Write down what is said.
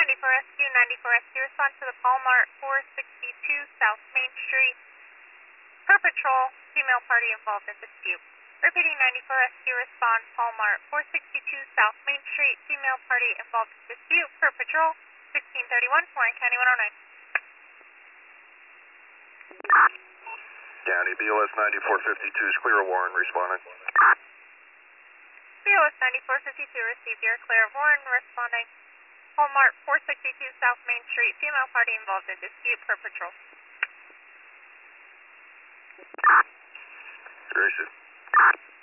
94SQ, 94SQ, respond to the Palmart 462 South Main Street. Per patrol, female party involved in dispute. Repeating 94SQ, respond Palmart 462 South Main Street, female party involved in dispute. Per patrol, 1631, Warren County 109. County BOS 9452 is clear, Warren responding. BOS 9452, received your clear. Warren responding. Walmart 462 South Main Street, female party involved in dispute. Per patrol. Gracious.